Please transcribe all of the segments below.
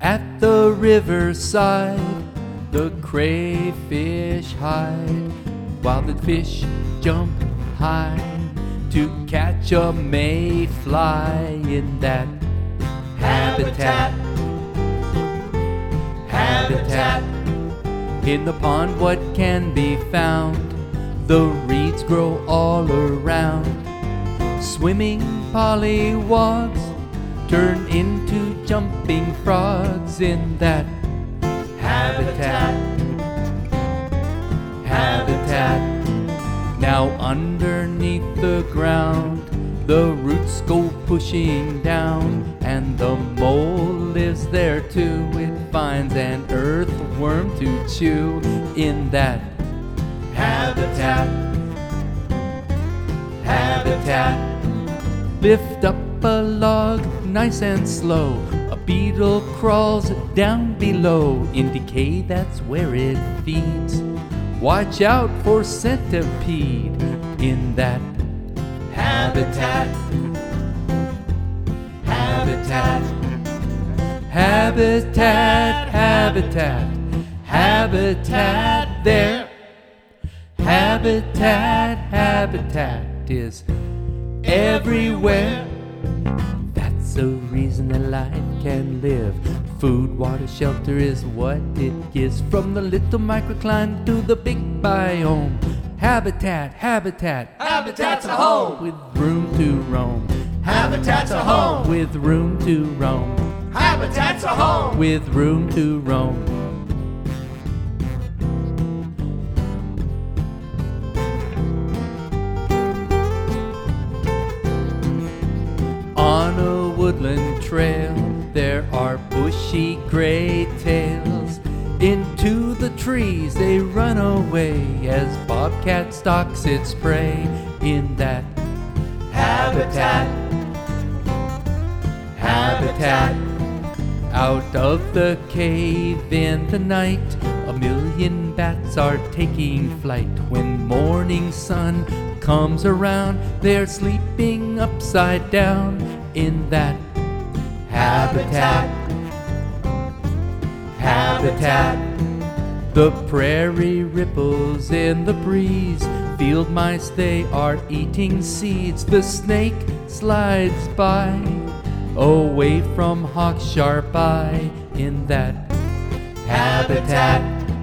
At the riverside, the crayfish hide, while the fish jump high to catch a mayfly in that habitat. In the pond, what can be found? The reeds grow all around. Swimming pollywogs turn into jumping frogs in that habitat. Now underneath the ground, the roots go pushing down, and the mole lives there too. It finds an earthworm to chew in that habitat. Lift up a log nice and slow. A beetle crawls down below. In decay, that's where it feeds. Watch out for centipede in that habitat. There. Habitat is everywhere. That's the reason that life can live. Food, water, shelter is what it gives. From the little microclimate to the big biome. Habitat's a home with room to roam. Habitat's a home with room to roam. Habitat's a home with room to roam. On a woodland trail, there are bushy gray tails. Into the trees they run away as bobcat stalks its prey in that habitat. Out of the cave in the night, a million bats are taking flight. When morning sun comes around, they're sleeping upside down in that habitat. The prairie ripples in the breeze. Field mice, they are eating seeds. The snake slides by, away from hawk's sharp eye in that habitat.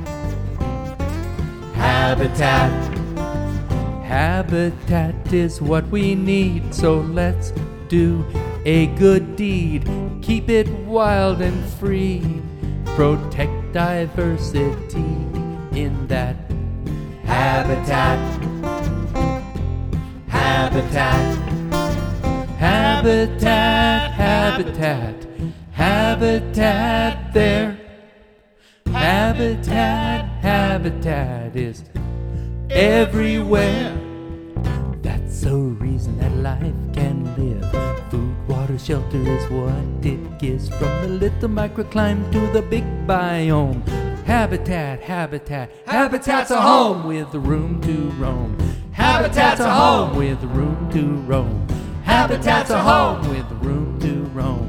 Habitat is what we need, so let's do a good deed. Keep it wild and free. Protect diversity in that habitat. There. Habitat is everywhere. That's the reason that life can live. Food, water, shelter is what it gives. From the little microclimate to the big biome. Habitat's a home with room to roam. Habitat's a home with room to roam. Habitat's a home with room to roam.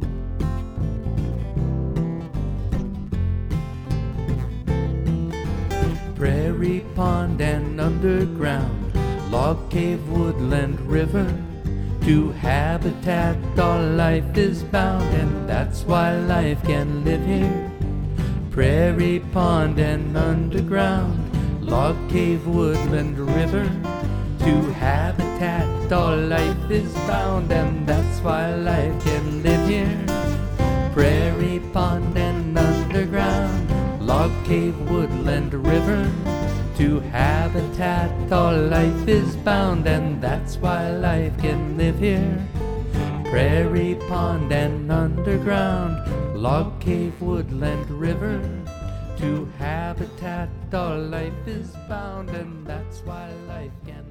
Prairie, pond, and underground, log cave, woodland, river. To habitat all life is bound, and that's why life can live here. Prairie, pond, and underground, log cave, woodland, river. To habitat all life is bound, and that's why life can live here. Prairie, pond, and underground, log cave, woodland, river. To habitat all life is bound, and that's why life can live here. Prairie, pond, and underground, log cave, woodland, river. To habitat all life is bound, and that's why life can